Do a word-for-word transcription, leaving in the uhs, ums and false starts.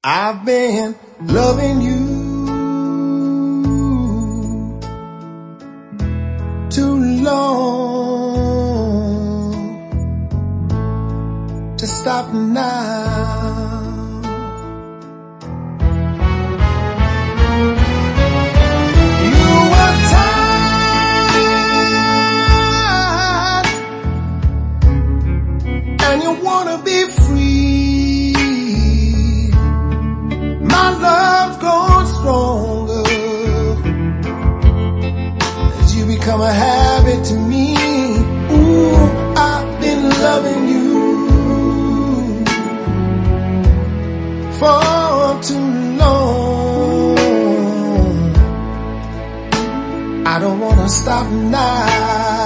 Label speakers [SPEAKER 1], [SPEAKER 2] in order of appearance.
[SPEAKER 1] I've been loving you too long to stop now. You were tired and you wanna be free. My love grows stronger as you become a habit to me. Ooh, I've been loving you for too long. I don't wanna stop now.